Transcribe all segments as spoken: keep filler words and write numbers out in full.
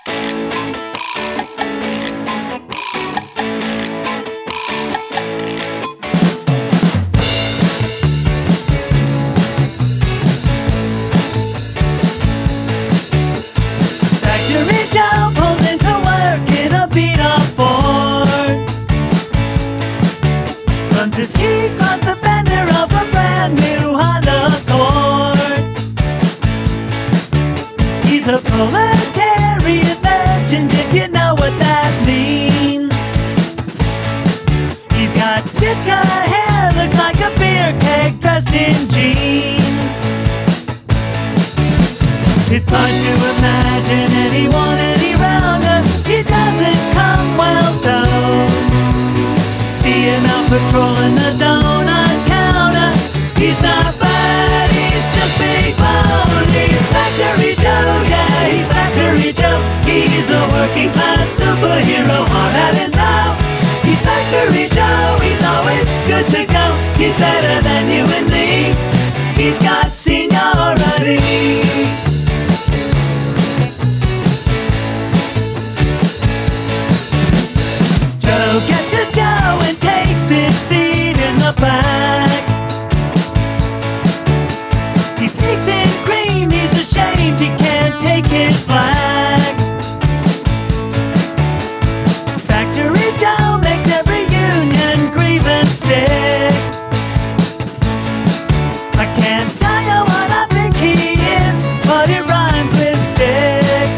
Factory Joe pulls into work in a beat-up Ford. Runs his key across the fender of a brand new Honda Accord. He's a proletariat legend, if you know what that means. He's got Ditka hair, looks like a beer keg dressed in jeans. It's hard to imagine anyone any rounder. He doesn't come well done. See him out patrolling the donut counter. He's not bad, he's just big bone. He's Factory Joe, yeah, he's Factory Joe. He's a working class superhero, hard hat and toe. He's Factory Joe, he's always good to go. He's better than you and me. He's got seniority. Joe gets his dough and takes his seat in the back. He sneaks in cream, he's ashamed he can't take it black. Factory Joe makes every union grievance stick. I can't tell you what I think he is, but it rhymes with stick.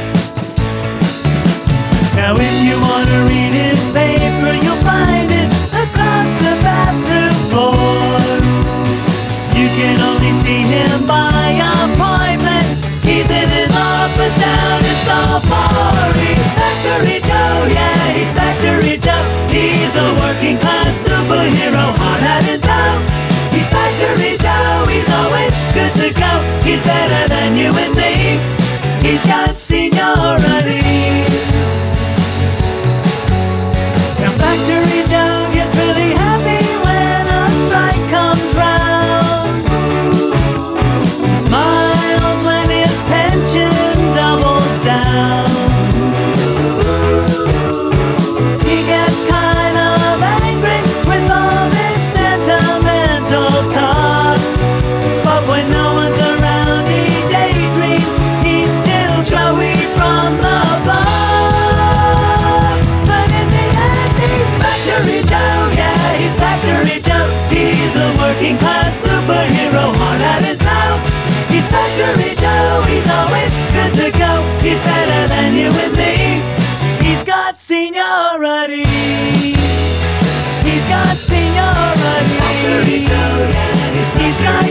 Now if you wanna read his paper, you'll find it across the bathroom floor. You can only see him by appointment. He's in his office down in stall four. He's Factory Joe, yeah, he's Factory Joe. He's a working class superhero, hard hat and toe. He's Factory Joe, he's always good to go. He's better than you and me. He's got seniority. Now Factory Joe gets really happy when a strike comes round. He smiles when his pension doubles down. He gets kind of angry with all this sentimental talk. But when no one's around he daydreams. He's still Joey from the block. But in the end he's Factory Joe, yeah, he's Factory Joe. He's a working class superhero, hard hat and toe. He's Factory Joe, he's always good to go. He's better than you and me. He's got seniority. He's got seniority. Factory Joe, yeah, he's got